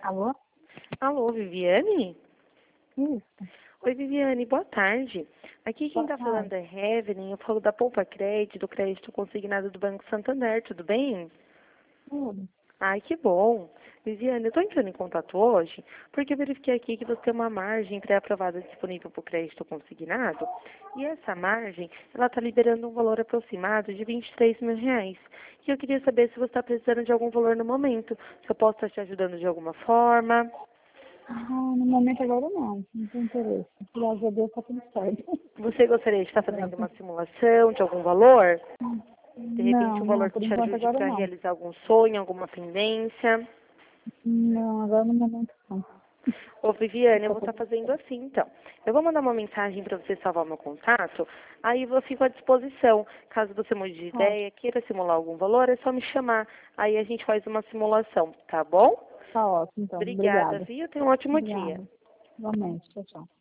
Alô? Alô, Viviane? Isso. Oi, Viviane, boa tarde. Aqui quem Boa está falando tarde. é Evelyn, eu falo da Poupa Crédito, do crédito consignado do Banco Santander, tudo bem? Tudo. Ai, que bom. Viviane, eu estou entrando em contato hoje porque eu verifiquei aqui que você tem uma margem pré-aprovada disponível para o crédito consignado e essa margem, ela está liberando um valor aproximado de R$ 23.000. E eu queria saber se você está precisando de algum valor no momento, se eu posso estar te ajudando de alguma forma. No momento agora não tenho interesse. Graças a Deus tá tudo certo. Você gostaria de estar fazendo uma simulação de algum valor? De repente um Não, valor que por te enquanto ajude agora para não. realizar algum sonho, alguma pendência. Não, agora no momento não. Ô Viviane, eu Tá vou estar tudo fazendo certo. assim então. Eu vou mandar uma mensagem para você salvar meu contato, aí eu fico à disposição. Caso você mude de Tá, ideia, queira simular algum valor, é só me chamar. Aí a gente faz uma simulação, tá bom? tá ótimo então. Obrigada, Obrigada. viu? Tenha um ótimo dia. Obrigada. Igualmente. Tchau, tchau.